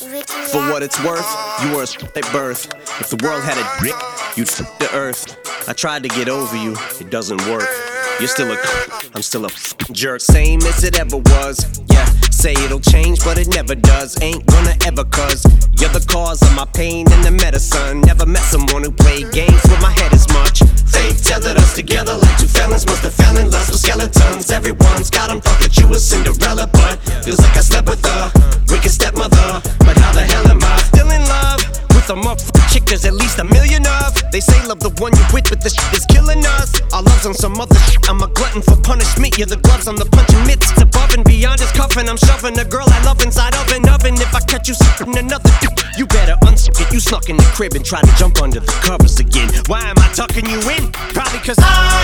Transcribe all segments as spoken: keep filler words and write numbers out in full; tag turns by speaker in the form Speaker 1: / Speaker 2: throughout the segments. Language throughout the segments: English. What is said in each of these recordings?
Speaker 1: For what it's worth, you were a at birth. If the world had a dick, you'd f the earth. I tried to get over you, it doesn't work. You're still a I'm still a jerk. Same as it ever was. Yeah, say it'll change, but it never does. Ain't gonna ever, cause you're the cause of my pain and the medicine. Never met someone who played games with my head as much. Fate tethered us together like two felons must have fell in lust with skeletons. Everyone's got them, thought that you were Cinderella, but feels like I slept with a wicked stepmother. But how the hell am I still in love with a motherfucking chick there's at least a million of? They say love the one you with, but this shit is killing us. Our love's on some other shit. I'm a glutton for punishment. You're the gloves on the punching mitts. It's above and beyond just cuffing. I'm shoving a girl I love inside of an oven. If I catch you sipping another dick, you better unsuck it. You snuck in the crib and tried to jump under the covers again. Why am I tucking you in? Probably cause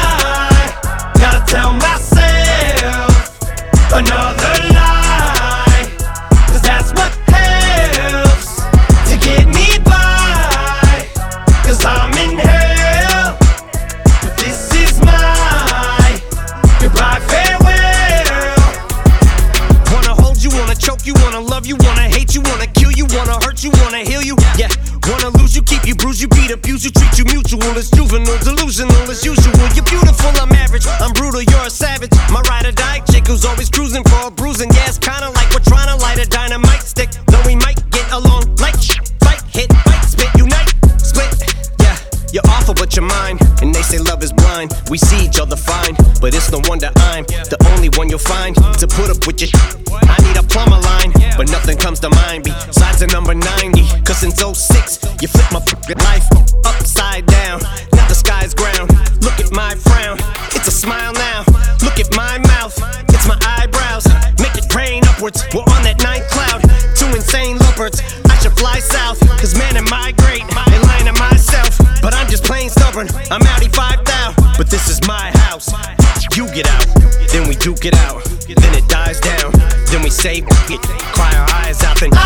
Speaker 1: I gotta tell myself another lie, cause that's what helps to get me by. Cause I'm in hell, but this is my goodbye farewell. Wanna hold you, wanna choke you, wanna love you, wanna hate you, wanna kill you, wanna hurt you, wanna heal you. Yeah, wanna lose you, keep you, bruise you, beat, abuse you, treat you mutual. It's juvenile, delusional as usual. You're beautiful, I'm average, I'm brutal, you're a savage. My ride or die chick who's always cruising for a bruising. Yeah, it's kinda like we're trying to light a dynamite stick. Though we might get along like shit, fight, hit, bite, spit, unite, split. Yeah, you're awful but you're mine, and they say love is blind. We see each other fine, but it's no wonder I'm the only one you'll find to put up with your shit. I need a plumber line, but nothing comes to mind besides the number ninety. Cause since oh six, you flipped my life upside down. Now the sky's ground. Look at my frown, it's a smile now. Look at my mouth, it's my eyebrows. Make it rain upwards, we're on that ninth cloud. Two insane lovebirds, I should fly south. Cause man, am I great, and lying to myself. But I'm just plain stubborn, I'm outie five thou. But this is my house. You get out, then we duke it out. Then it dies down, then we say it, cry our eyes out. Then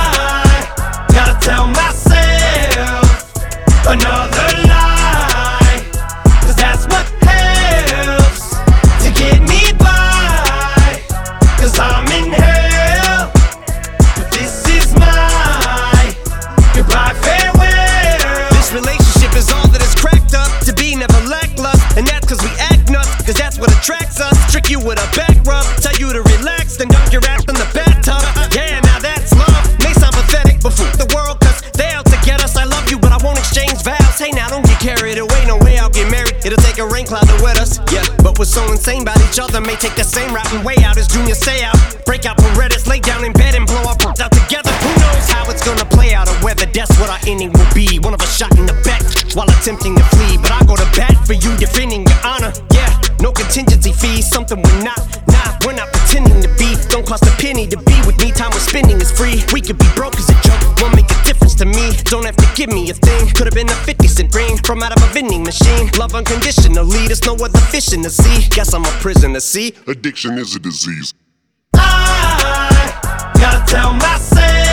Speaker 1: I gotta tell myself another lie, cause that's what helps to get me by. Cause I'm in hell, but this is my goodbye farewell. This relationship is all that is cracked up to be, never lackluster. And that's cause we act nuts, cause that's what attracts us. Trick you with a back rub, tell you to relax, then dunk your ass in the bathtub. Yeah, now that's love. May sound pathetic, but fuck the world, cause they out to get us. I love you, but I won't exchange vows. Hey now, don't get carried away, no way I'll get married. It'll take a rain cloud to wet us. Yeah, but we're so insane about each other, may take the same route and way out as Junior say out. Break out Paredes, lay down in bed and blow our brains out together. Who knows how it's gonna play out or whether that's what our ending will be. One of us shot in the back while attempting to flee, but I go to bat for you, defending your honor. Yeah, no contingency fees, something we're not. Nah, we're not pretending to be. Don't cost a penny to be with me. Time we're spending is free. We could be broke as a joke, won't make a difference to me. Don't have to give me a thing. Could've been a fifty cent ring from out of a vending machine. Love unconditionally, there's no other fish in the sea. Guess I'm a prisoner, see?
Speaker 2: Addiction is a disease.
Speaker 1: I gotta tell myself